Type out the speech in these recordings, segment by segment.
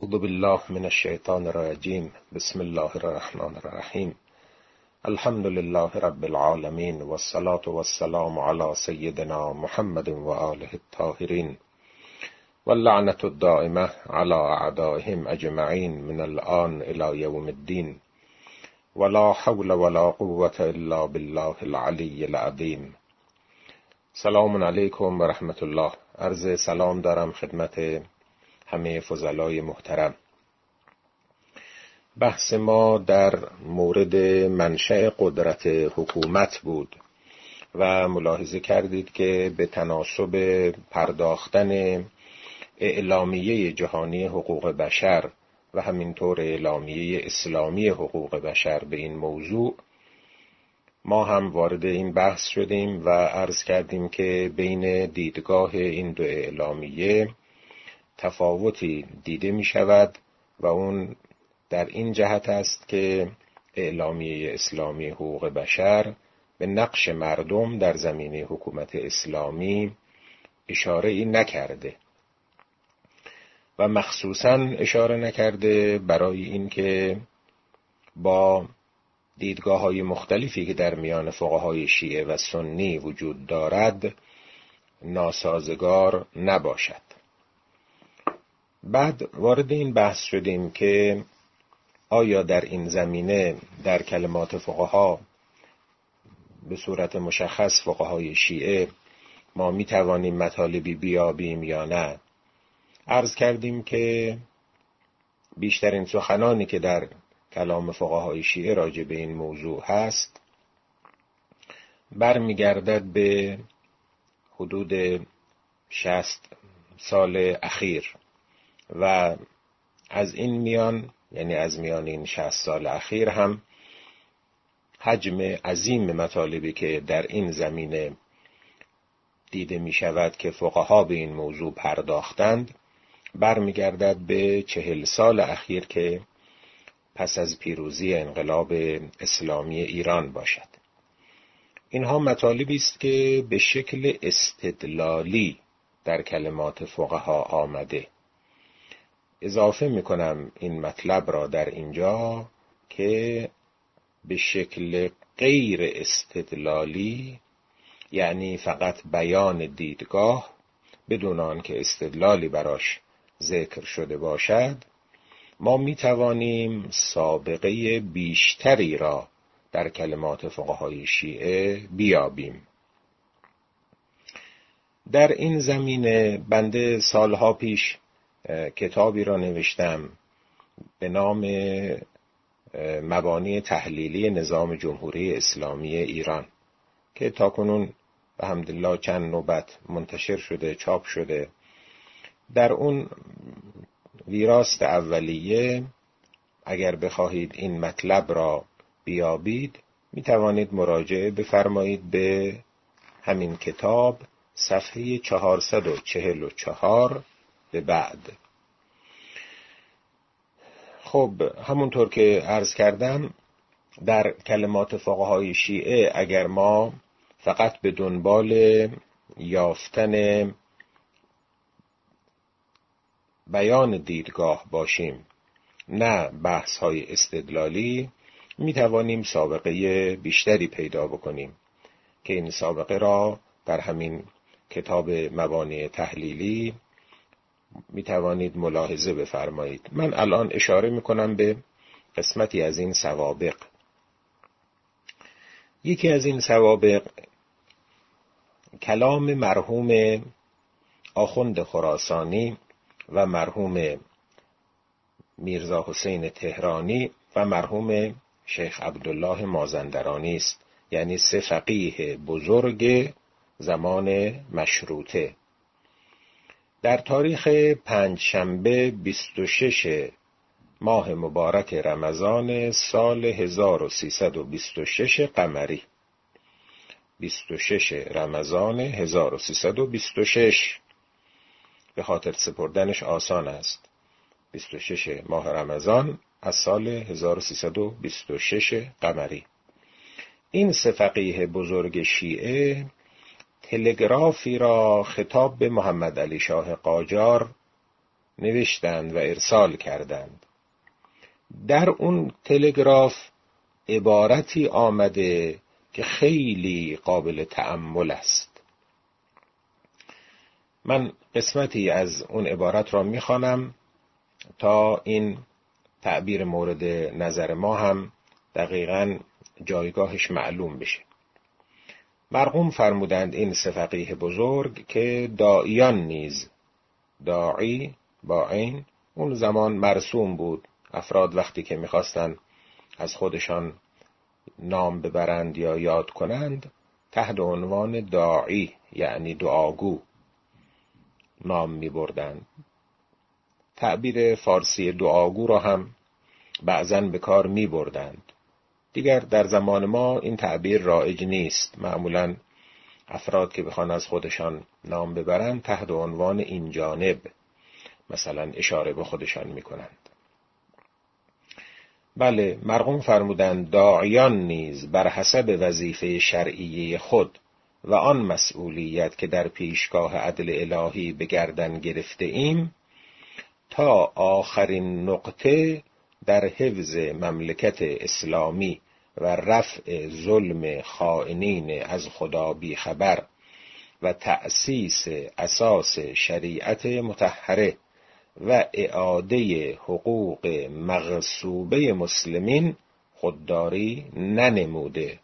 اعوذ بالله من الشیطان الرجیم. بسم الله الرحمن الرحیم. الحمد لله رب العالمین والصلاة والسلام علی سیدنا محمد و آله الطاهرین واللعنة الدائمة علی اعدائهم اجمعین من الآن الی یوم الدین ولا حول ولا قوة الا بالله العلی العظیم. سلام علیکم و رحمت الله. عرض سلام دارم خدمت همه فضلای محترم. بحث ما در مورد منشأ قدرت حکومت بود و ملاحظه کردید که به تناسب پرداختن اعلامیه جهانی حقوق بشر و همینطور اعلامیه اسلامی حقوق بشر به این موضوع ما هم وارد این بحث شدیم و عرض کردیم که بین دیدگاه این دو اعلامیه تفاوتی دیده می شود و اون در این جهت است که اعلامیه اسلامی حقوق بشر به نقش مردم در زمینه حکومت اسلامی اشاره ای نکرده و مخصوصاً اشاره نکرده برای اینکه با دیدگاه‌های مختلفی که در میان فقهای شیعه و سنی وجود دارد ناسازگار نباشد. بعد وارد این بحث شدیم که آیا در این زمینه در کلمات فقها به صورت مشخص فقهای شیعه ما می توانیم مطالبی بیابیم یا نه. عرض کردیم که بیشترین سخنانی که در کلام فقهای شیعه راجع به این موضوع هست برمیگردد به حدود 60 سال اخیر و از این میان، یعنی از میان این 60 سال اخیر هم حجم عظیم مطالبی که در این زمینه دیده می شود که فقها به این موضوع پرداختند برمیگردد به 40 سال اخیر که پس از پیروزی انقلاب اسلامی ایران باشد. اینها مطالبی است که به شکل استدلالی در کلمات فقها آمده. اضافه میکنم این مطلب را در اینجا که به شکل غیر استدلالی، یعنی فقط بیان دیدگاه بدون آنکه استدلالی براش ذکر شده باشد، ما میتوانیم سابقه بیشتری را در کلمات فقهای شیعه بیابیم. در این زمینه بنده سالها پیش کتابی را نوشتم به نام مبانی تحلیلی نظام جمهوری اسلامی ایران که تاکنون الحمدلله چند نوبت منتشر شده، چاپ شده. در اون ویراست اولیه اگر بخواهید این مطلب را بیابید می توانید مراجعه بفرمایید به همین کتاب صفحه 444 به بعد. خب همونطور که عرض کردم در کلمات فقهای شیعه اگر ما فقط به دنبال یافتن بیان دیدگاه باشیم نه بحث های استدلالی، می توانیم سابقه بیشتری پیدا بکنیم که این سابقه را در همین کتاب مبانی تحلیلی می توانید ملاحظه بفرمایید. من الان اشاره می کنم به قسمتی از این سوابق. یکی از این سوابق کلام مرحوم آخوند خراسانی و مرحوم میرزا حسین تهرانی و مرحوم شیخ عبدالله مازندرانی است، یعنی سه فقیه بزرگ زمان مشروطه. در تاریخ پنجشنبه 26 ماه مبارک رمضان سال 1326 قمری، 26 رمضان 1326 به خاطر سپردنش آسان است. 26 ماه رمضان از سال 1326 قمری. این سه فقیه بزرگ شیعه تلگرافی را خطاب به محمد علی شاه قاجار نوشتند و ارسال کردند. در اون تلگراف عبارتی آمده که خیلی قابل تأمل است. من قسمتی از اون عبارت را میخوانم تا این تعبیر مورد نظر ما هم دقیقاً جایگاهش معلوم بشه. مرحوم فرمودند این سه فقیه بزرگ که داعیان نیز، داعی با عین، اون زمان مرسوم بود. افراد وقتی که میخواستن از خودشان نام ببرند یا یاد کنند تحت عنوان داعی یعنی دعاگو نام میبردند. تعبیر فارسی دعاگو را هم بعضاً به کار میبردند. دیگر در زمان ما این تعبیر رایج نیست. معمولاً افراد که بخوان از خودشان نام ببرند تحت عنوان این جانب مثلا اشاره به خودشان میکنند. بله، مرحوم فرمودند داعیان نیز بر حسب وظیفه شرعی خود و آن مسئولیت که در پیشگاه عدل الهی به گردن گرفته ایم تا آخرین نقطه در حفظ مملکت اسلامی و رفع ظلم خائنین از خدا بیخبر و تأسیس اساس شریعت مطهره و اعاده حقوق مغصوبه مسلمین خودداری ننموده.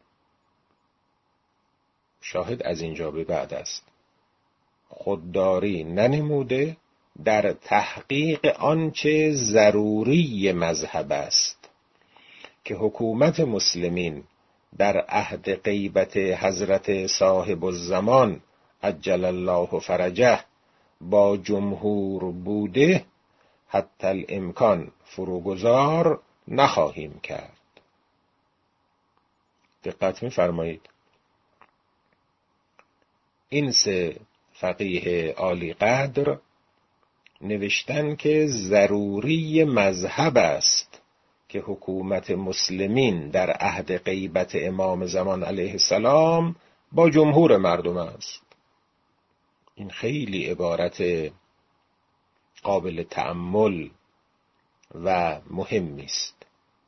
شاهد از اینجا به بعد است. خودداری ننموده در تحقیق آنچه ضروری مذهب است که حکومت مسلمین در عهد غیبت حضرت صاحب الزمان عجل الله فرجه با جمهور بوده حتی الامکان فروگذار نخواهیم کرد. دقت می‌فرمایید. این سه فقیه عالی قدر نوشتن که ضروری مذهب است که حکومت مسلمین در عهد غیبت امام زمان علیه السلام با جمهور مردم است. این خیلی عبارت قابل تأمل و مهمی است.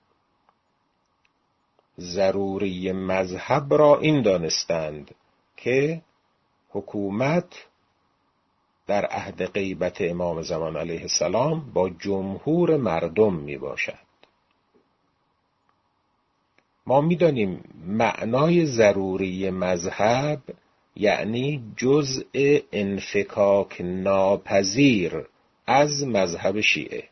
ضروری مذهب را این دانستند که حکومت در عهد غیبت امام زمان علیه السلام با جمهور مردم می باشد. ما می دانیم معنای ضروری مذهب یعنی جزء انفکاک ناپذیر از مذهب شیعه.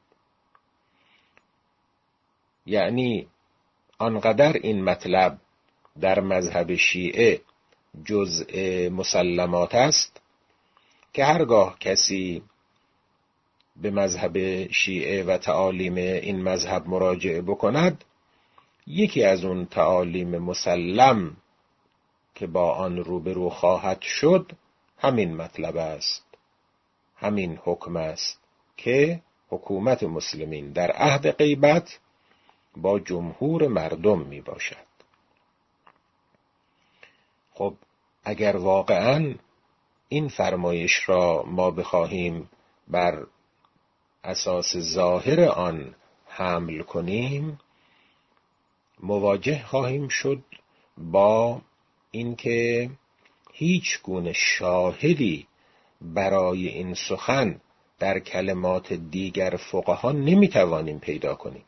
یعنی آنقدر این مطلب در مذهب شیعه جزء مسلمات است که هرگاه کسی به مذهب شیعه و تعالیم این مذهب مراجعه بکند، یکی از اون تعالیم مسلم که با آن روبرو خواهد شد همین مطلب است، همین حکم است که حکومت مسلمین در عهد غیبت با جمهور مردم می باشد. خب اگر واقعاً این فرمایش را ما بخواهیم بر اساس ظاهر آن حمل کنیم، مواجه خواهیم شد با اینکه هیچ گونه شاهدی برای این سخن در کلمات دیگر فقها نمیتوانیم پیدا کنیم.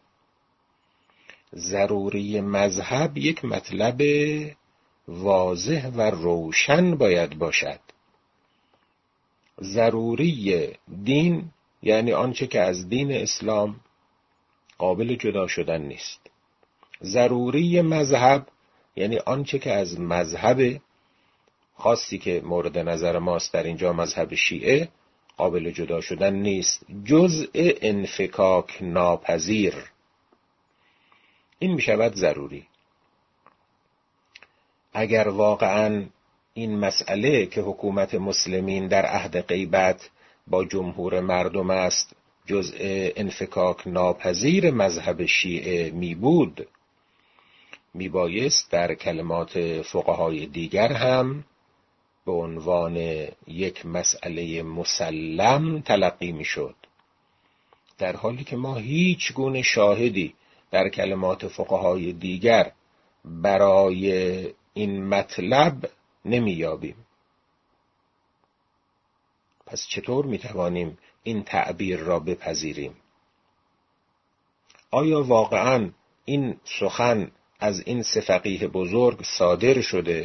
ضروری مذهب یک مطلب واضح و روشن باید باشد. ضروری دین یعنی آنچه که از دین اسلام قابل جدا شدن نیست. ضروری مذهب یعنی آنچه که از مذهب خاصی که مورد نظر ماست در اینجا مذهب شیعه قابل جدا شدن نیست، جزء انفکاک ناپذیر. این می شود ضروری. اگر واقعاً این مسئله که حکومت مسلمین در عهد غیبت با جمهور مردم است جزء انفکاک ناپذیر مذهب شیعه می بود، می بایست در کلمات فقهای دیگر هم به عنوان یک مسئله مسلم تلقی میشد، در حالی که ما هیچ گونه شاهدی در کلمات فقهای دیگر برای این مطلب نمی‌یابیم. پس چطور می‌توانیم این تعبیر را بپذیریم؟ آیا واقعاً این سخن از این سه فقیه بزرگ صادر شده؟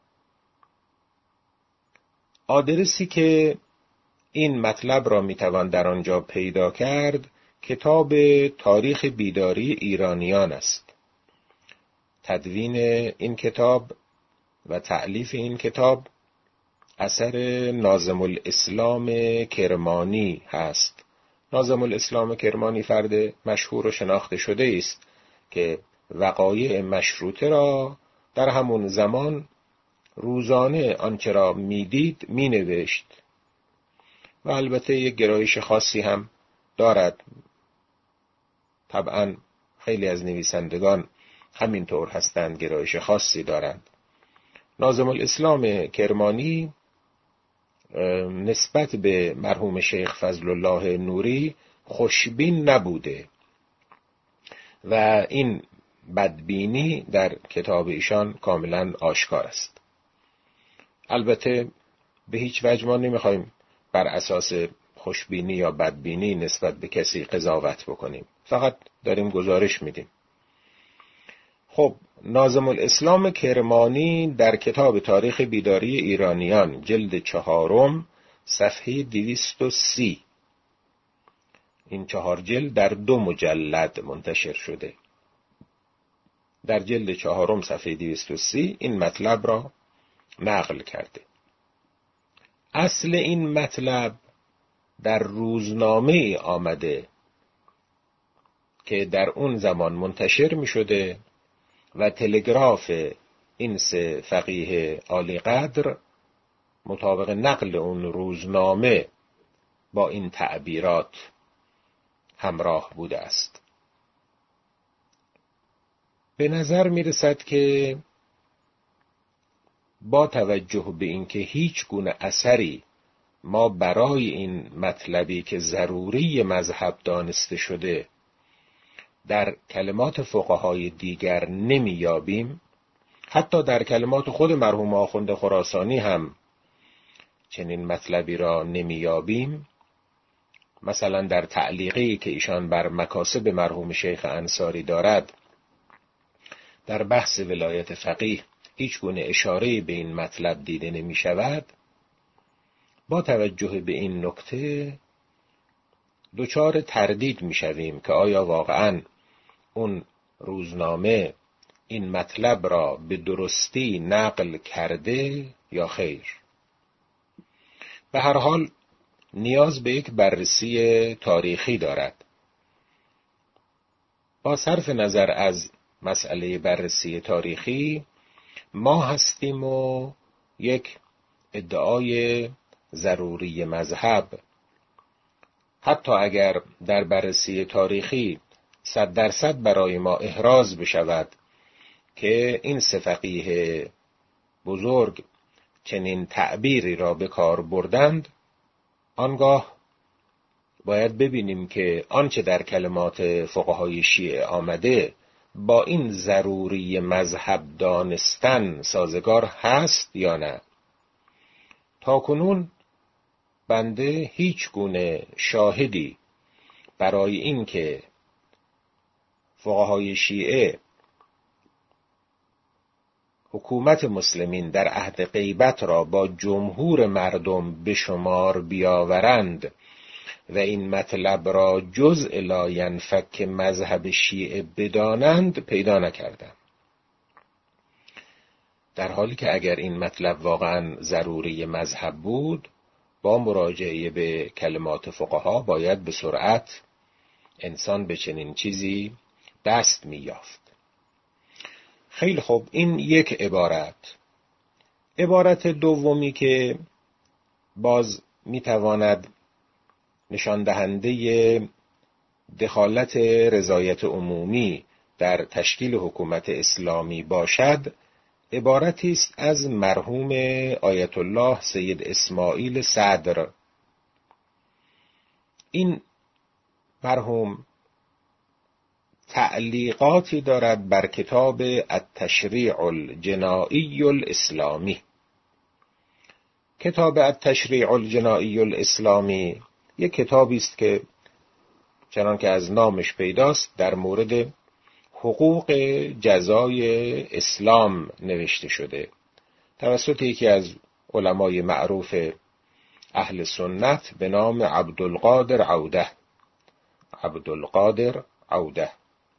آدرسی که این مطلب را میتوان در آنجا پیدا کرد کتاب تاریخ بیداری ایرانیان است. تدوین این کتاب و تألیف این کتاب اثر ناظم الاسلام کرمانی هست. ناظم الاسلام کرمانی فرد مشهور و شناخته شده است که وقایع مشروطه را در همون زمان روزانه آنچه را میدید مینوشت و البته یک گرایش خاصی هم دارد. طبعا خیلی از نویسندگان همینطور هستند، گرایش خاصی دارند. ناظم الاسلام کرمانی نسبت به مرحوم شیخ فضل الله نوری خوشبین نبوده و این بدبینی در کتاب ایشان کاملا آشکار است. البته به هیچ وجه ما نمیخوایم بر اساس خوشبینی یا بدبینی نسبت به کسی قضاوت بکنیم، فقط داریم گزارش میدیم. خب ناظم الاسلام کرمانی در کتاب تاریخ بیداری ایرانیان جلد 4 صفحه 230، این 4 جلد در 2 مجلد منتشر شده، در جلد 4 صفحه 230 این مطلب را نقل کرده. اصل این مطلب در روزنامه آمده که در اون زمان منتشر می شده و تلگراف این سه فقیه عالی قدر مطابق نقل اون روزنامه با این تعبیرات همراه بوده است. به نظر می رسد که با توجه به اینکه هیچ گونه اثری ما برای این مطلبی که ضروری مذهب دانسته شده در کلمات فقهای دیگر نمی‌یابیم، حتی در کلمات خود مرحوم آخوند خراسانی هم چنین مطلبی را نمی‌یابیم. مثلا در تعلیقی که ایشان بر مکاسب مرحوم شیخ انصاری دارد، در بحث ولایت فقیه هیچ گونه اشاره به این مطلب دیده نمی شود. با توجه به این نکته دچار تردید می شویم که آیا واقعاً اون روزنامه این مطلب را به درستی نقل کرده یا خیر. به هر حال نیاز به یک بررسی تاریخی دارد. با صرف نظر از مسئله بررسی تاریخی، ما هستیم و یک ادعای ضروری مذهب، حتی اگر در بررسی تاریخی 100% برای ما احراز بشود که این سه فقیه بزرگ چنین تعبیری را به کار بردند، آنگاه باید ببینیم که آنچه در کلمات فقهای شیعه آمده با این ضروری مذهب دانستن سازگار هست یا نه. تاکنون بنده هیچ گونه شاهدی برای این که فقهای شیعه حکومت مسلمین در عهد غیبت را با جمهور مردم به شمار بیاورند و این مطلب را جزء لا ینفک مذهب شیعه بدانند پیدا نکردم. در حالی که اگر این مطلب واقعا ضروری مذهب بود، با مراجعه به کلمات فقها باید به سرعت انسان به چنین چیزی دست می‌یافت. خیلی خوب، این یک عبارت. عبارت دومی که باز می‌تواند نشان دهنده دخالت رضایت عمومی در تشکیل حکومت اسلامی باشد، عبارتی است از مرحوم آیت الله سید اسماعیل صدر. این مرحوم تعلیقاتی دارد بر کتاب التشریع الجنایی الاسلامی. کتاب التشریع الجنایی الاسلامی یک کتابی است که چنان که از نامش پیداست در مورد حقوق جزای اسلام نوشته شده توسط یکی از علمای معروف اهل سنت به نام عبدالقادر عوده.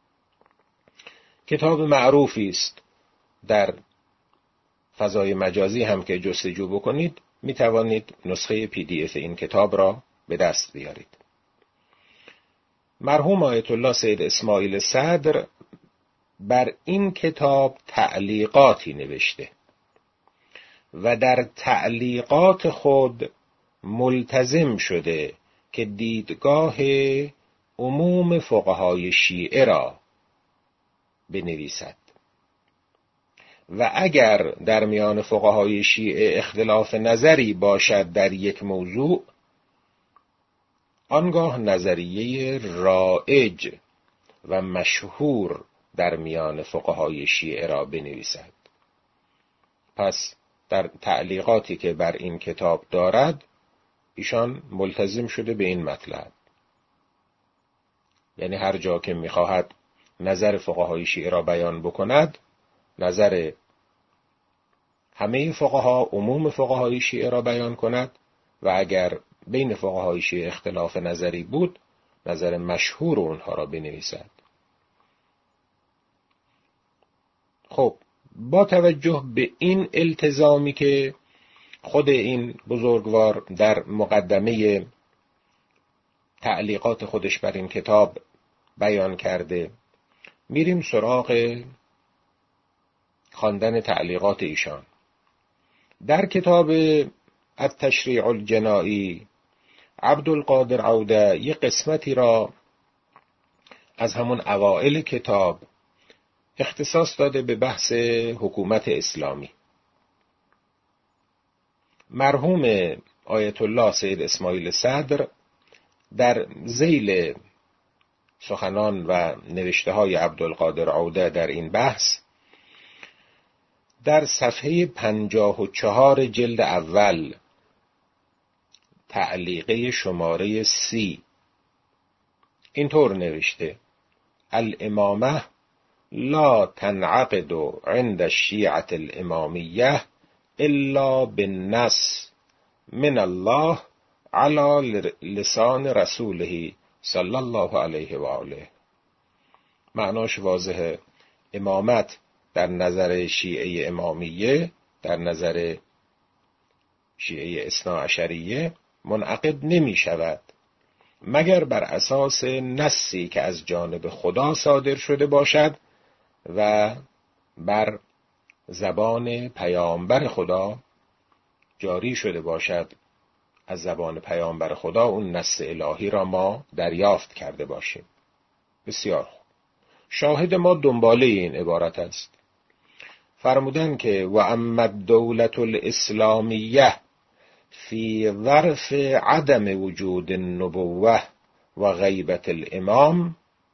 کتاب معروفی است. در فضای مجازی هم که جستجو بکنید می توانید نسخه PDF این کتاب را به دست بیارید. مرحوم آیت الله سید اسماعیل صدر بر این کتاب تعلیقاتی نوشته و در تعلیقات خود ملتزم شده که دیدگاه عموم فقهای شیعه را بنویسد و اگر در میان فقهای شیعه اختلاف نظری باشد در یک موضوع، آنگاه نظریه رایج و مشهور در میان فقهای شیعه را بنویسد. پس در تعلیقاتی که بر این کتاب دارد ایشان ملتزم شده به این مطلب، یعنی هر جا که می‌خواهد نظر فقهای شیعه را بیان بکند، نظر همه فقها، عموم فقهای شیعه را بیان کند و اگر بین فقهای شیعه اختلاف نظری بود، نظر مشهور اونها را بنویسد. خب با توجه به این التزامی که خود این بزرگوار در مقدمه تعلیقات خودش بر این کتاب بیان کرده، میریم سراغ خواندن تعلیقات ایشان. در کتاب التشریع الجنایی عبدالقادر عوده یک قسمتی را از همون اوائل کتاب اختصاص داده به بحث حکومت اسلامی. مرحوم آیت الله سید اسماعیل صدر در ذیل سخنان و نوشته های عبدالقادر عوده در این بحث در صفحه 54 جلد اول تعلیقه شماره 30 اینطور نوشته: الامامه لا تنعقد عند الشیعة الامامیه الا بالنص من الله على لسان رسوله صلی الله علیه و آله. معناش واضحه. امامت در نظر شیعه امامیه، در نظر شیعه اثناعشریه منعقد نمی شود مگر بر اساس نصی که از جانب خدا صادر شده باشد و بر زبان پیامبر خدا جاری شده باشد. از زبان پیامبر خدا اون نص الهی را ما دریافت کرده باشیم. بسیار خوب. شاهد ما دنباله این عبارت است. فرمودن که و اما الدولة الاسلامیه فی ظرف عدم وجود النبوه و غیبت الامام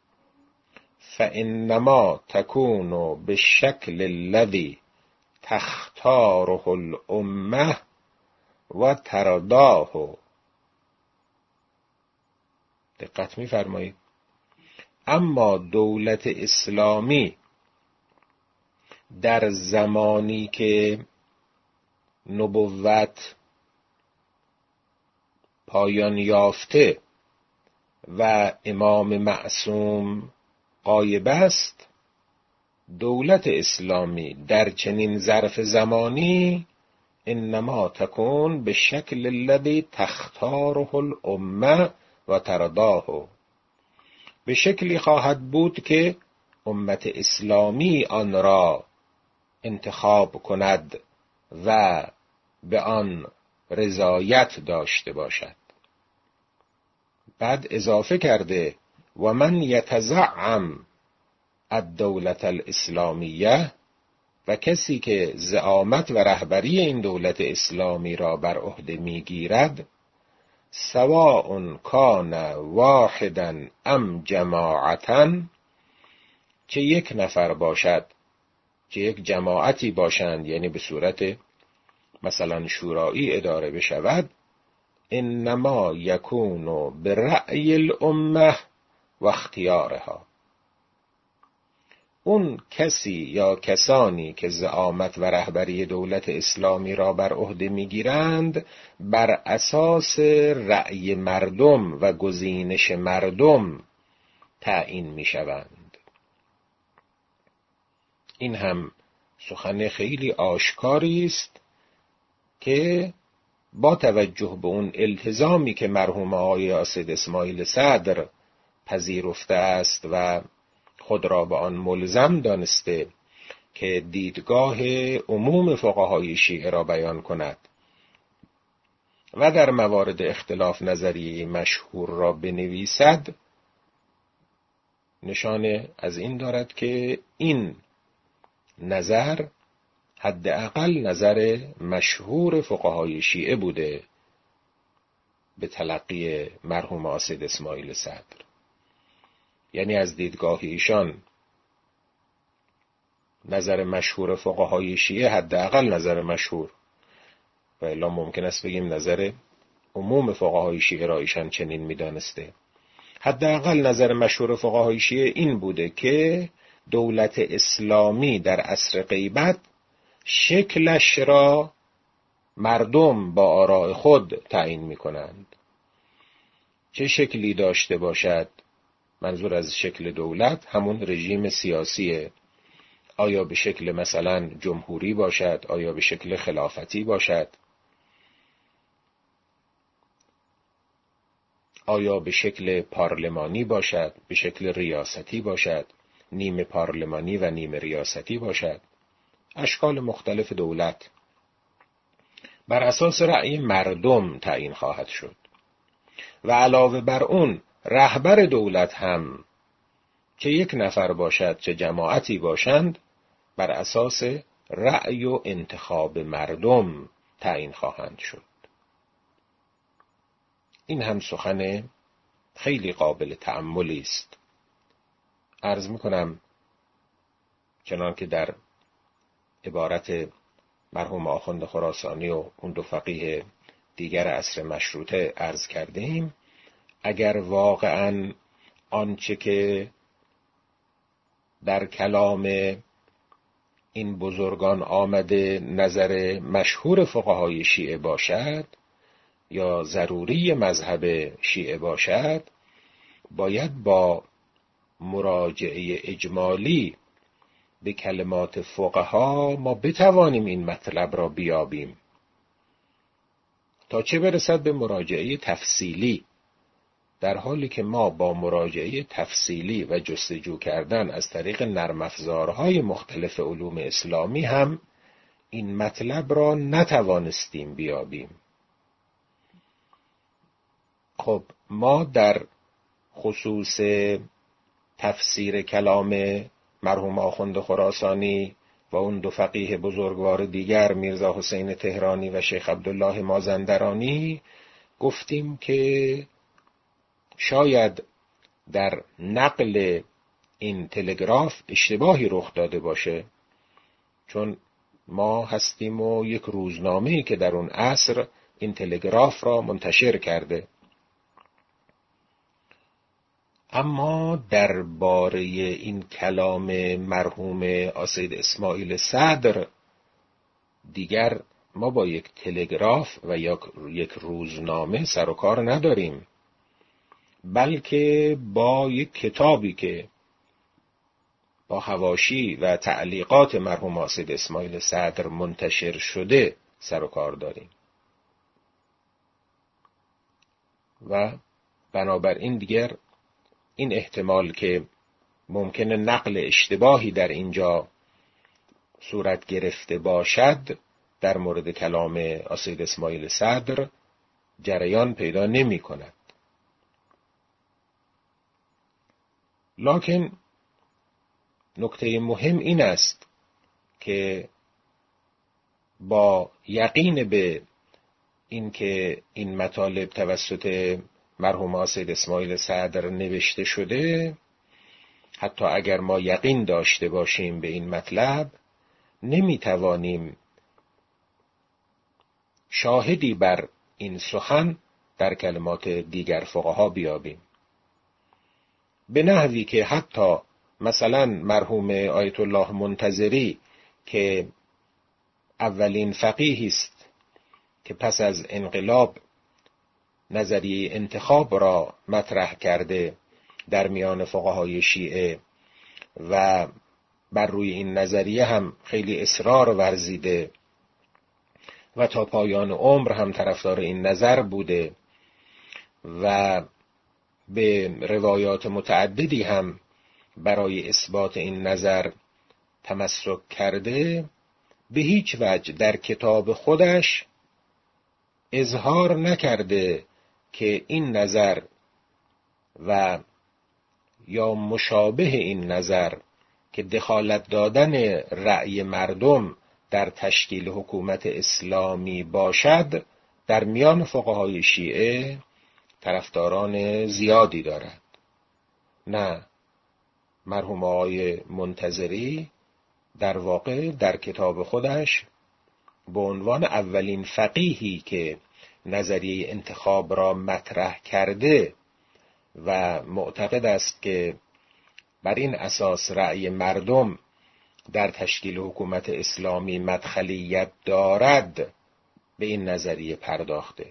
فانما تكون بالشکل الذي تختاره الامه و ترداه. دقت می‌فرمایید. اما دولت اسلامی در زمانی که نبوت پایان یافته و امام معصوم غایب است، دولت اسلامی در چنین ظرف زمانی انما تکون به شکل الذی تختاره الامه و ترداه، به شکلی خواهد بود که امت اسلامی آن را انتخاب کند و به آن رضایت داشته باشد. بعد اضافه کرده و من یتزعم الدولة الاسلامیه و کسی که زعامت و رهبری این دولت اسلامی را بر عهده میگیرد، سواء کان واحدا ام جماعتا، چه یک نفر باشد، چه یک جماعتی باشند، یعنی به صورت مثلا شورایی اداره بشود، انما یکون برأی الامه و اختیارها. اون کسی یا کسانی که زعامت و رهبری دولت اسلامی را بر عهده میگیرند، بر اساس رأی مردم و گزینش مردم تعیین میشوند. این هم سخن خیلی آشکاری است که با توجه به اون التزامی که مرحوم آقای اسید اسماعیل صدر پذیرفته است و خود را به آن ملزم دانسته که دیدگاه عموم فقهای شیعه را بیان کند و در موارد اختلاف نظری مشهور را بنویسد، نشانه از این دارد که این نظر حداقل نظر مشهور فقهای شیعه بوده به تلقی مرحوم اسید اسماعیل صدر. یعنی از دیدگاه ایشان نظر مشهور فقهای شیعه، حداقل نظر مشهور، و الا ممکن است بگیم نظر عموم فقهای شیعه را ایشان چنین می‌دانسته، حداقل نظر مشهور فقهای شیعه این بوده که دولت اسلامی در عصر غیبت شکلش را مردم با آراء خود تعیین می‌کنند. چه شکلی داشته باشد، منظور از شکل دولت همون رژیم سیاسیه، آیا به شکل مثلا جمهوری باشد، آیا به شکل خلافتی باشد، آیا به شکل پارلمانی باشد، به شکل ریاستی باشد، نیمه پارلمانی و نیمه ریاستی باشد، اشکال مختلف دولت بر اساس رأی مردم تعیین خواهد شد. و علاوه بر اون رهبر دولت هم چه یک نفر باشد چه جماعتی باشند، بر اساس رأی و انتخاب مردم تعیین خواهند شد. این هم سخن خیلی قابل تأملی است. عرض میکنم چنان که در عبارت مرحوم آخوند خراسانی و اون دو فقیه دیگر عصر مشروطه عرض کردیم، اگر واقعاً آنچه که در کلام این بزرگان آمده نظر مشهور فقهای شیعه باشد یا ضروری مذهب شیعه باشد، باید با مراجعه اجمالی به کلمات فقها ما بتوانیم این مطلب را بیابیم، تا چه برسد به مراجعه تفصیلی، در حالی که ما با مراجعه تفصیلی و جستجو کردن از طریق نرم افزارهای مختلف علوم اسلامی هم این مطلب را نتوانستیم بیابیم. خب ما در خصوص تفسیر کلام مرحوم آخوند خراسانی و اون دو فقیه بزرگوار دیگر میرزا حسین تهرانی و شیخ عبدالله مازندرانی گفتیم که شاید در نقل این تلگراف اشتباهی رخ داده باشه، چون ما هستیم و یک روزنامه‌ای که در اون عصر این تلگراف را منتشر کرده. اما درباره این کلام مرحوم اسید اسماعیل صدر دیگر ما با یک تلگراف و یک روزنامه سر و کار نداریم، بلکه با یک کتابی که با حواشی و تعلیقات مرحوم اسید اسماعیل صدر منتشر شده سر و کار داریم. و بنابراین دیگر این احتمال که ممکنه نقل اشتباهی در اینجا صورت گرفته باشد در مورد کلام اسید اسماعیل صدر جریان پیدا نمی کند. لکن نکته مهم این است که با یقین به اینکه این مطالب توسط مرحوم سید اسماعیل صدر نوشته شده، حتی اگر ما یقین داشته باشیم به این مطلب، نمیتوانیم شاهدی بر این سخن در کلمات دیگر فقها بیابیم، به نحوی که حتی مثلا مرحوم آیت الله منتظری که اولین فقیهی است که پس از انقلاب نظریه انتخاب را مطرح کرده در میان فقهای شیعه و بر روی این نظریه هم خیلی اصرار ورزیده و تا پایان عمر هم طرفدار این نظر بوده و به روایات متعددی هم برای اثبات این نظر تمسک کرده، به هیچ وجه در کتاب خودش اظهار نکرده که این نظر و یا مشابه این نظر که دخالت دادن رأی مردم در تشکیل حکومت اسلامی باشد، در میان فقهای شیعه طرفداران زیادی دارد. نه، مرحوم آقای منتظری در واقع در کتاب خودش به عنوان اولین فقیهی که نظریه انتخاب را مطرح کرده و معتقد است که بر این اساس رأی مردم در تشکیل حکومت اسلامی مدخلیت دارد، به این نظریه پرداخته.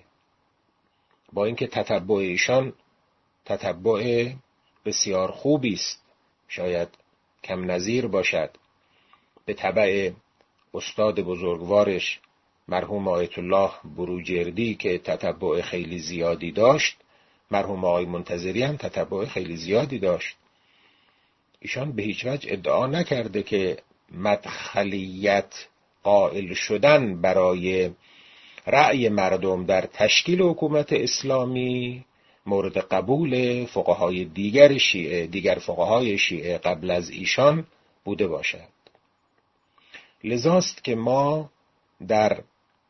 با اینکه تتبع ایشان تتبع بسیار خوبی است، شاید کم نظیر باشد به تبع استاد بزرگوارش مرحوم آیت الله بروجردی که تتبع خیلی زیادی داشت، مرحوم آقای منتظری هم تتبع خیلی زیادی داشت. ایشان به هیچ وجه ادعا نکرده که مدخلیت قائل شدن برای رأی مردم در تشکیل حکومت اسلامی مورد قبول فقهای دیگر فقهای شیعه قبل از ایشان بوده باشد. لذاست که ما در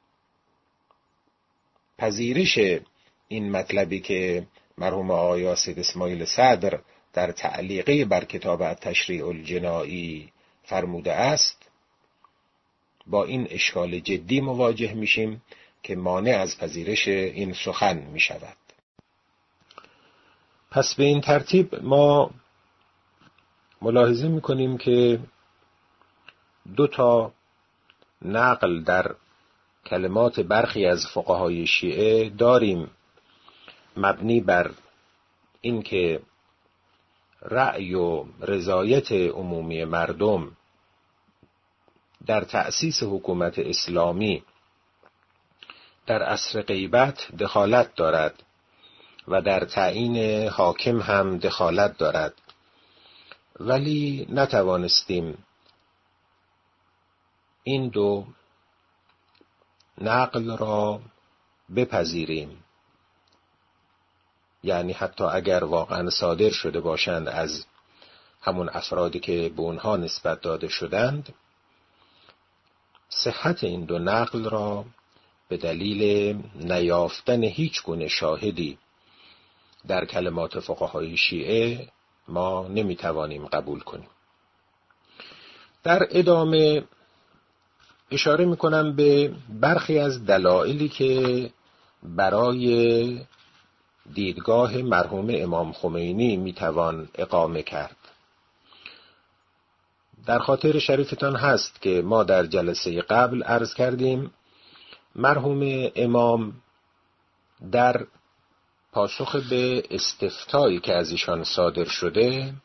پذیرش این مطلبی که مرحوم آقای سید اسماعیل صدر در تعلیقه بر کتاب التشریع الجنایی فرموده است، با این اشکال جدی مواجه میشیم که مانع از پذیرش این سخن می شود. پس به این ترتیب ما ملاحظه می کنیم که دو تا نقل در کلمات برخی از فقهای شیعه داریم مبنی بر اینکه رأی و رضایت عمومی مردم در تأسیس حکومت اسلامی در عصر غیبت دخالت دارد و در تعیین حاکم هم دخالت دارد، ولی نتوانستیم این دو نقل را بپذیریم. یعنی حتی اگر واقعا صادر شده باشند از همون افرادی که به اونها نسبت داده شدند، صحت این دو نقل را به دلیل نیافتن هیچ گونه شاهدی در کلمات فقهای شیعه ما نمیتوانیم قبول کنیم. در ادامه اشاره میکنم به برخی از دلایلی که برای دیدگاه مرحوم امام خمینی میتوان اقامه کرد. در خاطر شریفتان هست که ما در جلسه قبل عرض کردیم مرحوم امام در پاسخ به استفتایی که از ایشان صادر شده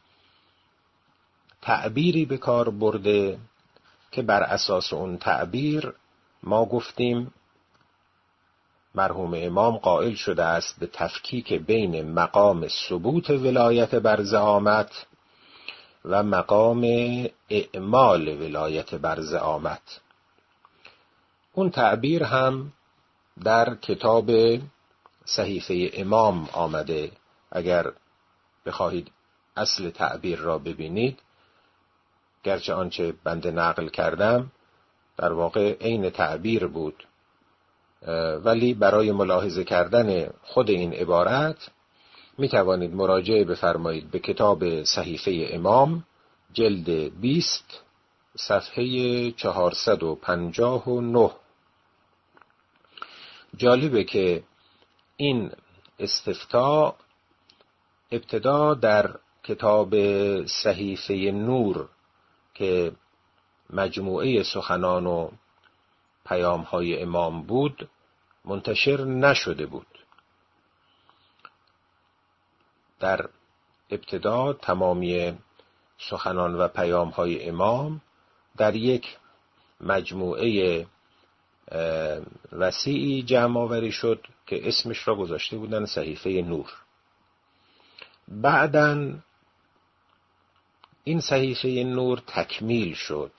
تعبیری به کار برده که بر اساس اون تعبیر ما گفتیم مرحوم امام قائل شده است به تفکیک بین مقام ثبوت ولایت بر زعامت و مقام اعمال ولایت بر زعامت. اون تعبیر هم در کتاب صحیفه امام آمده. اگر بخواهید اصل تعبیر را ببینید، گرچه آنچه بنده نقل کردم در واقع عین تعبیر بود، ولی برای ملاحظه کردن خود این عبارت می توانید مراجعه بفرمایید به کتاب صحیفه امام جلد 20 صفحه 459. جالبه که این استفتاء ابتدا در کتاب صحیفه نور که مجموعه سخنان و پیام‌های امام بود منتشر نشده بود. در ابتدا تمامی سخنان و پیام‌های امام در یک مجموعه وسیعی جمع آوری شد که اسمش را گذاشته بودن صحیفه نور. بعداً این صحیفه نور تکمیل شد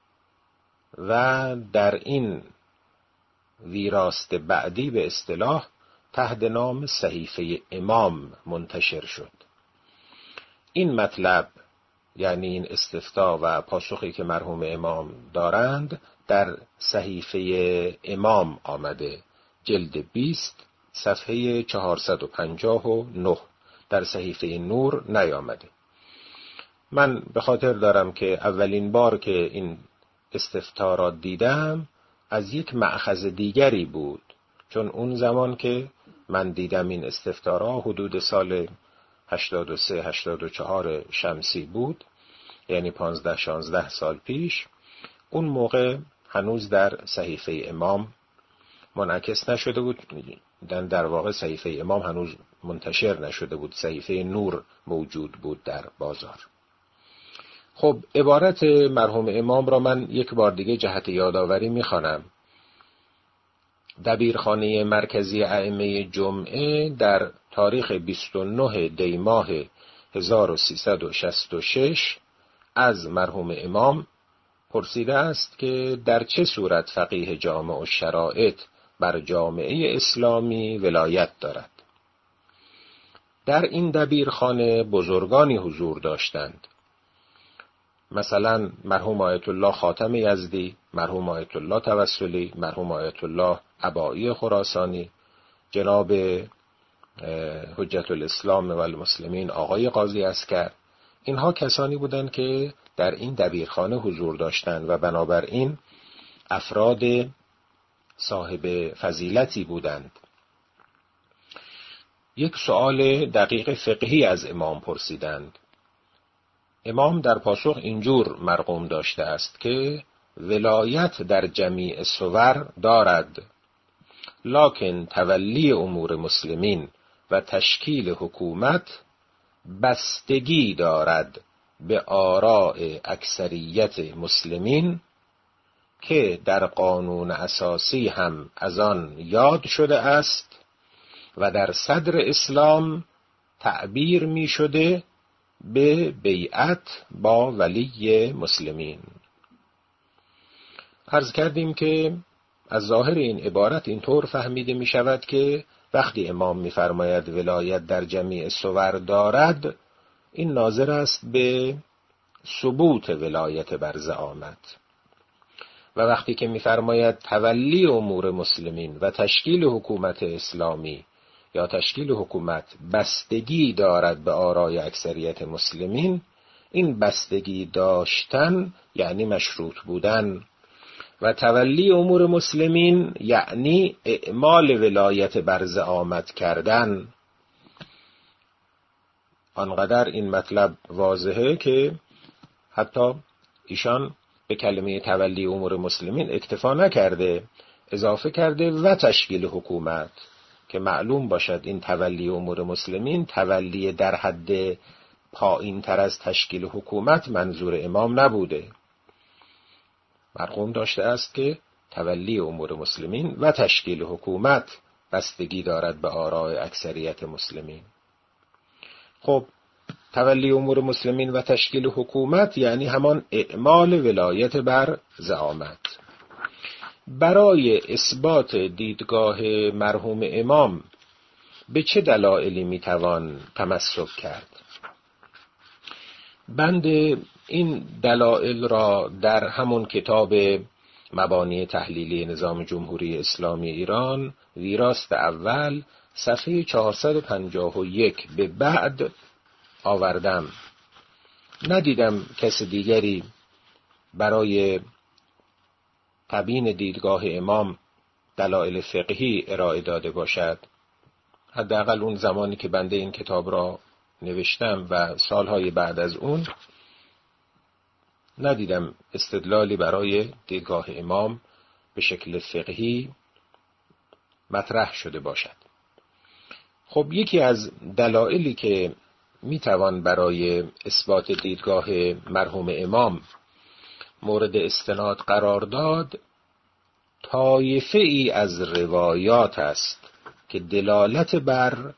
و در این ویراست بعدی به اصطلاح تحت نام صحیفه امام منتشر شد. این مطلب یعنی این استفتاء و پاسخی که مرحوم امام دارند در صحیفه امام آمده، جلد 20 صفحه 459، در صحیفه نور نیامده. من به خاطر دارم که اولین بار که این استفتاء را دیدم از یک مأخذ دیگری بود، چون اون زمان که من دیدم این استفتاء را حدود سال 83-84 شمسی بود، یعنی 15-16 سال پیش. اون موقع هنوز در صحیفه امام منعکس نشده بود، در واقع صحیفه امام هنوز منتشر نشده بود، صحیفه نور موجود بود در بازار. خب عبارت مرحوم امام را من یک بار دیگه جهت یادآوری میخوانم. دبیرخانه مرکزی ائمه جمعه در تاریخ 29 دی ماه 1366 از مرحوم امام پرسیده است که در چه صورت فقیه جامع و شرائط بر جامعه اسلامی ولایت دارد. در این دبیرخانه بزرگانی حضور داشتند، مثلا مرحوم آیت الله خاتم یزدی، مرحوم آیت الله توسلی، مرحوم آیت الله عبایی خراسانی، جناب حجت الاسلام و المسلمین آقای قاضی عسکر. اینها کسانی بودند که در این دبیرخانه حضور داشتند و بنابراین افراد صاحب فضیلتی بودند. یک سؤال دقیق فقهی از امام پرسیدند. امام در پاسخ اینجور مرقوم داشته است که ولایت در جمیع صور دارد، لکن تولی امور مسلمین و تشکیل حکومت بستگی دارد به آراء اکثریت مسلمین که در قانون اساسی هم از آن یاد شده است و در صدر اسلام تعبیر می شده به بیعت با ولی مسلمین. عرض کردیم که از ظاهر این عبارت اینطور فهمیده می شود که وقتی امام می فرماید ولایت در جمیع صور دارد، این ناظر است به ثبوت ولایت بر زعامت، و وقتی که می فرماید تولی امور مسلمین و تشکیل حکومت اسلامی یا تشکیل حکومت بستگی دارد به آرای اکثریت مسلمین، این بستگی داشتن یعنی مشروط بودن، و تولی امور مسلمین یعنی اعمال ولایت بر زعامت کردن. آنقدر این مطلب واضحه که حتی ایشان به کلمه تولی امور مسلمین اکتفا نکرده، اضافه کرده و تشکیل حکومت، که معلوم باشد این تولی امور مسلمین تولی در حد پایین تر از تشکیل حکومت منظور امام نبوده. مرقوم داشته است که تولی امور مسلمین و تشکیل حکومت بستگی دارد به آراء اکثریت مسلمین. خب تولی امور مسلمین و تشکیل حکومت یعنی همان اعمال ولایت بر زعامت. برای اثبات دیدگاه مرحوم امام به چه دلایلی میتوان تمسک کرد؟ بند این دلایل را در همون کتاب مبانی تحلیلی نظام جمهوری اسلامی ایران ویراست اول صفحه 451 به بعد آوردم. ندیدم کس دیگری برای تبیین دیدگاه امام دلایل فقهی ارائه داده باشد. حداقل اون زمانی که بنده این کتاب را نوشتم و سالهای بعد از اون ندیدم استدلالی برای دیدگاه امام به شکل فقهی مطرح شده باشد. خب یکی از دلایلی که میتوان برای اثبات دیدگاه مرحوم امام مورد استناد قرار داد طایفه ای از روایات است که دلالت بر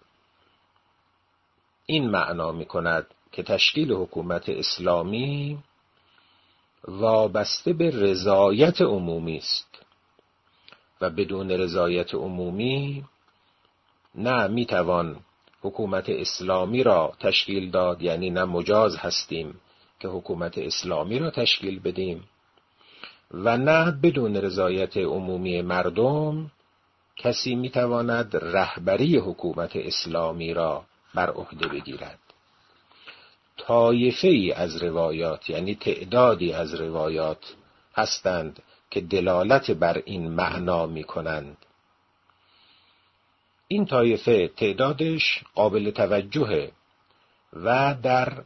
این معنا میکند که تشکیل حکومت اسلامی وابسته به رضایت عمومی است و بدون رضایت عمومی نه میتوان حکومت اسلامی را تشکیل داد، یعنی نه مجاز هستیم که حکومت اسلامی را تشکیل بدیم و نه بدون رضایت عمومی مردم کسی میتواند رهبری حکومت اسلامی را بر عهده بگیرد. طایفه ای از روایات، یعنی تعدادی از روایات هستند که دلالت بر این معنا می کنند. این طایفه تعدادش قابل توجهه و در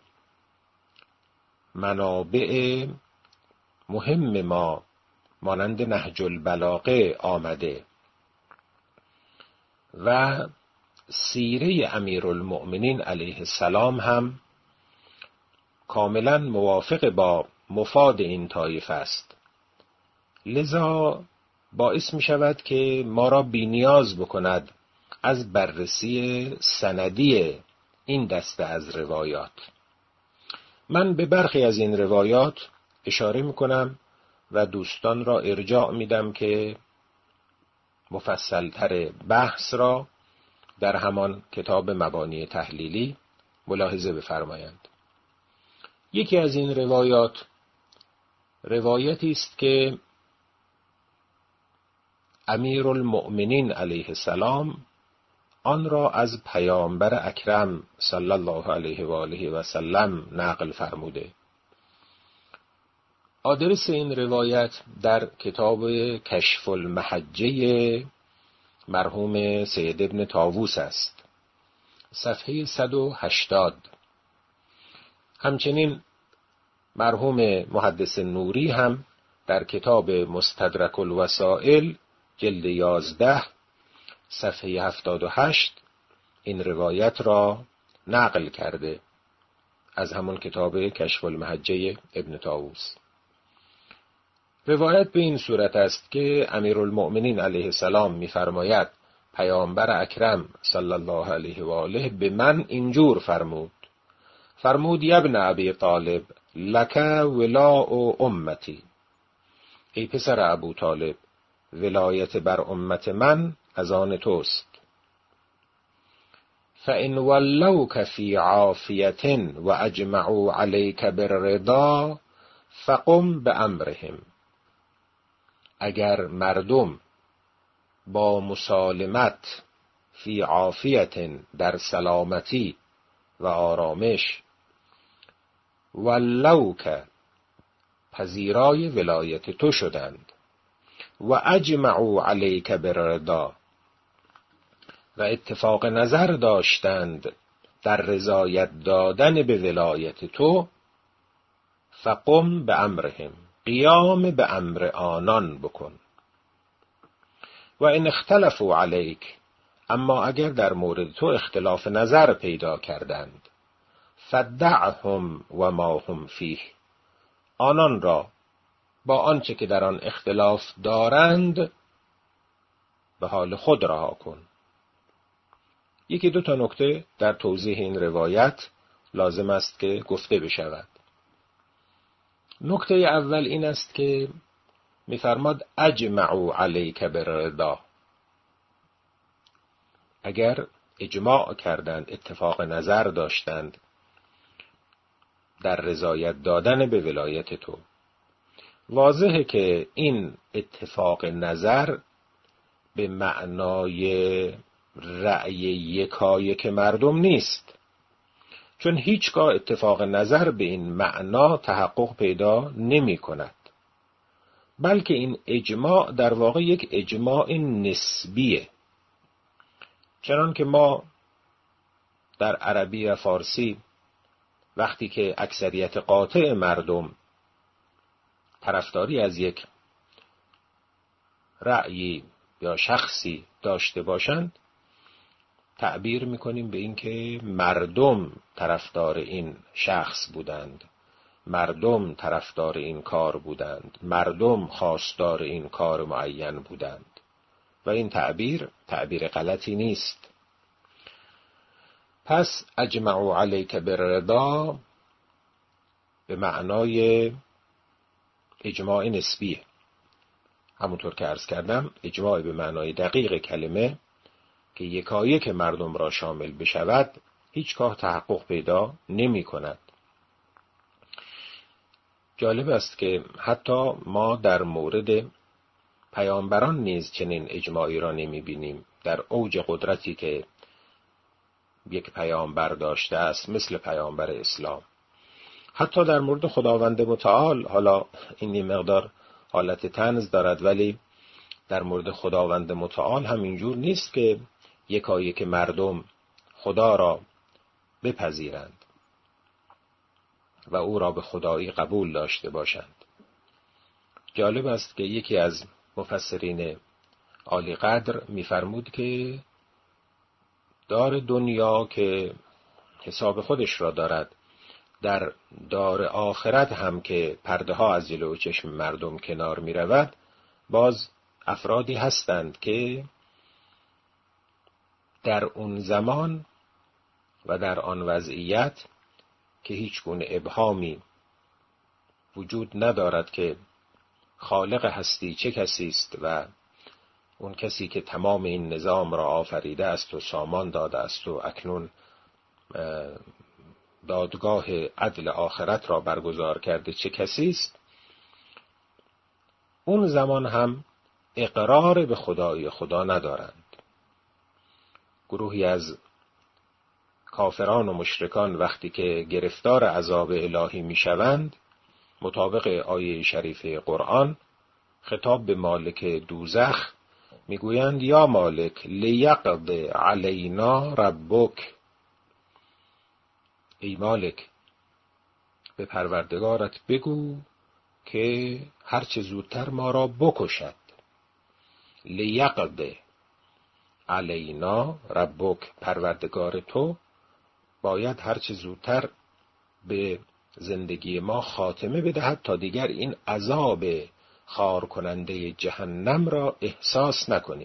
منابع مهم ما مانند نهج البلاغه آمده و سیره امیرالمؤمنین علیه السلام هم کاملا موافق با مفاد این طایفه است. لذا باعث می شود که ما را بی‌نیاز بکند از بررسی سندی این دسته از روایات. من به برخی از این روایات اشاره می کنم و دوستان را ارجاع می دم که مفصل‌تر بحث را در همان کتاب مبانی تحلیلی ملاحظه بفرمایند. یکی از این روایات روایتی است که امیرالمؤمنین علیه السلام آن را از پیامبر اکرم صلی الله علیه و آله و سلم نقل فرموده. آدرس این روایت در کتاب کشف المحجه مرحوم سید ابن طاووس است، صفحه 180. همچنین مرحوم محدث نوری هم در کتاب مستدرک الوسائل جلد 11 صفحه 78 این روایت را نقل کرده از همون کتاب کشف المحجه ابن طاووس. روایت به این صورت است که امیرالمؤمنین علیه السلام می‌فرماید پیامبر اکرم صلی الله علیه و آله به من اینجور فرمود یا ابن ابی طالب لک ولاء امتی، ای پسر ابو طالب ولایت بر امت من از آن توست. فإن ولوک فی عافیة و اجمعوا علیک بالرضا فقم بامرهم، اگر مردم با مسالمت فی عافیة در سلامتی و آرامش ولوک پذیرای ولایت تو شدند و اجمعوا علیک بالرضا و اتفاق نظر داشتند در رضایت دادن به ولایت تو، فقم بامرهم، قیام به امر آنان بکن. و ان اختلفوا علیک، اما اگر در مورد تو اختلاف نظر پیدا کردند، فدعهم و ما هم فیه، آنان را با آنچه که در آن اختلاف دارند به حال خود رها کن. یکی دو تا نکته در توضیح این روایت لازم است که گفته بشود. نکته اول این است که می‌فرماد اجمعوا علیک بالرضا، اگر اجماع کردند، اتفاق نظر داشتند در رضایت دادن به ولایت تو. واضحه که این اتفاق نظر به معنای رأی یکایک مردم نیست، چون هیچگاه اتفاق نظر به این معنا تحقق پیدا نمی کند، بلکه این اجماع در واقع یک اجماع نسبیه. چنان که ما در عربی و فارسی وقتی که اکثریت قاطع مردم طرفداری از یک رأیی یا شخصی داشته باشند، تعبیر میکنیم به این که مردم طرفدار این شخص بودند، مردم طرفدار این کار بودند، مردم خواستار این کار معین بودند و این تعبیر غلطی نیست. پس اجمعوا علیک بالرضا به معنای اجماع نسبیه. همونطور که عرض کردم اجماع به معنای دقیق کلمه که یکایک مردم را شامل بشود هیچگاه تحقق پیدا نمی کند. جالب است که حتی ما در مورد پیامبران نیز چنین اجماعی را نمی بینیم. در اوج قدرتی که یک پیامبر داشته است مثل پیامبر اسلام، حتی در مورد خداوند متعال، حالا این مقدار حالت طنز دارد، ولی در مورد خداوند متعال هم اینجور نیست که یکایک مردم خدا را بپذیرند و او را به خدایی قبول داشته باشند. جالب است که یکی از مفسرین عالی قدر می‌فرمود که دار دنیا که حساب خودش را دارد، در دار آخرت هم که پرده ها از جلو چشم مردم کنار می رود، باز افرادی هستند که در اون زمان و در آن وضعیت که هیچ گونه ابهامی وجود ندارد که خالق هستی چه کسی است و اون کسی که تمام این نظام را آفریده است و سامان داده است و اکنون دادگاه عدل آخرت را برگزار کرده چه کسی است، اون زمان هم اقرار به خدای خدا ندارند. گروهی از کافران و مشرکان وقتی که گرفتار عذاب الهی میشوند، مطابق آیه شریفه قرآن خطاب به مالک دوزخ میگویند یا مالک لیقض علینا ربک، ای مالک به پروردگارت بگو که هرچه زودتر ما را بکشد. لیقض علینا ربک، پروردگار تو باید هرچه زودتر به زندگی ما خاتمه بدهد تا دیگر این عذاب خار کننده جهنم را احساس نکنیم.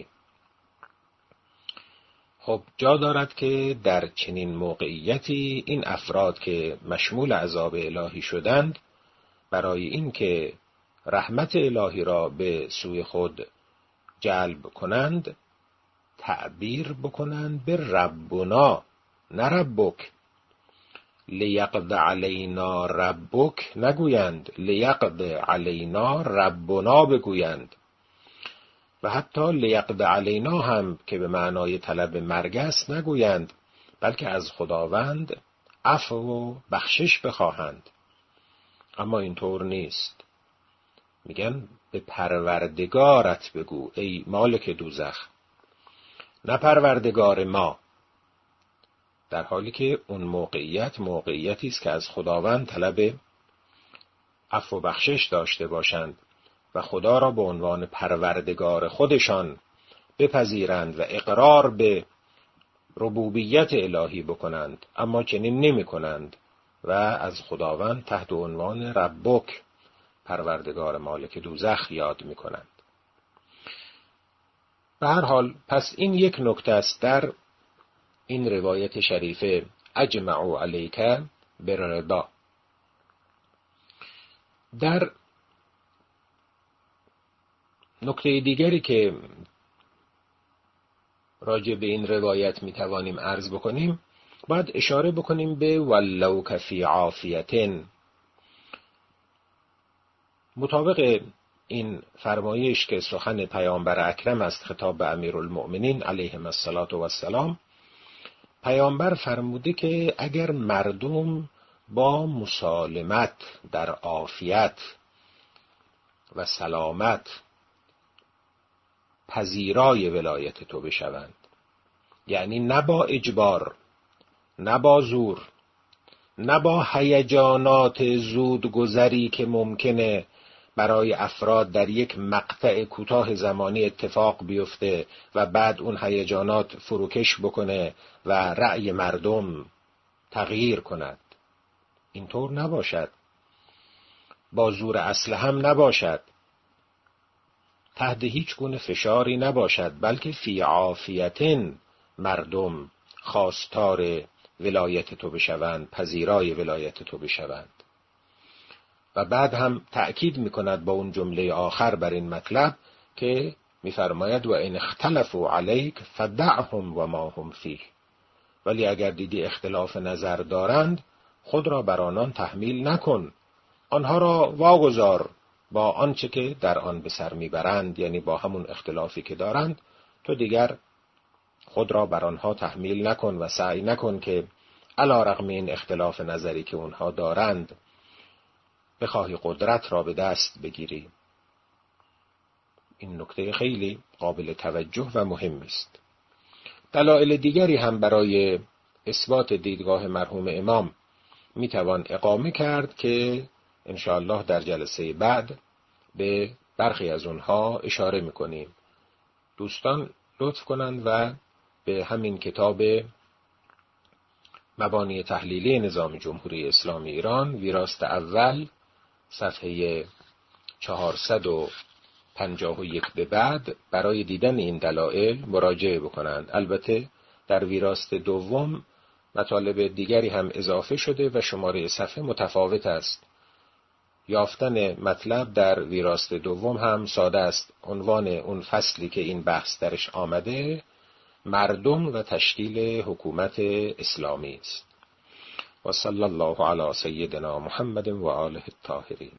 خب جا دارد که در چنین موقعیتی این افراد که مشمول عذاب الهی شدند، برای این که رحمت الهی را به سوی خود جلب کنند تعبیر بکنند به ربنا، نه ربک. لیقض علینا ربک نگویند، لیقض علینا ربنا بگویند. و حتی لیقض علینا هم که به معنای طلب مرگ است نگویند، بلکه از خداوند عفو و بخشش بخواهند. اما اینطور نیست، میگن به پروردگارت بگو ای مالک دوزخ، نه پروردگار ما، در حالی که اون موقعیتی است که از خداوند طلب عفو و بخشش داشته باشند و خدا را به عنوان پروردگار خودشان بپذیرند و اقرار به ربوبیت الهی بکنند، اما چنین نمی کنند و از خداوند تحت عنوان ربک، پروردگار مالک دوزخ، یاد می کنند. به هر حال پس این یک نکته است در این روایت شریفه اجمعوا علیک بالرضا. در نکته دیگری که راجع به این روایت می توانیم عرض بکنیم باید اشاره بکنیم به ولو کفی عافیتن. مطابق این فرمایش که سخن پیامبر اکرم است خطاب به امیرالمؤمنین علیهم السلام، پیامبر فرموده که اگر مردم با مسالمت در عافیت و سلامت پذیرای ولایت تو بشوند، یعنی نه با اجبار، نه با زور، نه با هیجانات زودگذری که ممکنه برای افراد در یک مقطع کوتاه زمانی اتفاق بیفته و بعد اون هیجانات فروکش بکنه و رأی مردم تغییر کند. اینطور نباشد. با زور اسلحه هم نباشد، تحت هیچ گونه فشاری نباشد، بلکه فی عافیتن مردم خواستار ولایت تو بشوند، پذیرای ولایت تو بشوند. و بعد هم تأکید میکند با اون جمله آخر بر این مطلب که میفرماید و این اختلفوا علیک فدعهم و ما هم فیه، ولی اگر دیدی اختلاف نظر دارند خود را بر آنان تحمیل نکن، آنها را واگذار با آنچه که در آن به سر میبرند، یعنی با همون اختلافی که دارند، تو دیگر خود را بر آنها تحمیل نکن و سعی نکن که علی رغم این اختلاف نظری که اونها دارند بخواهی قدرت را به دست بگیری. این نکته خیلی قابل توجه و مهم است. دلایل دیگری هم برای اثبات دیدگاه مرحوم امام میتوان اقامه کرد که انشاءالله در جلسه بعد به برخی از اونها اشاره میکنیم. دوستان لطف کنند و به همین کتاب مبانی تحلیلی نظام جمهوری اسلامی ایران ویراست اول صفحه 451 به بعد برای دیدن این دلایل مراجعه بکنند. البته در ویراست دوم مطالب دیگری هم اضافه شده و شماره صفحه متفاوت است. یافتن مطلب در ویراست دوم هم ساده است. عنوان اون فصلی که این بحث درش آمده مردم و تشکیل حکومت اسلامی است. و صلی الله علی سیدنا محمد و آله الطاهرین.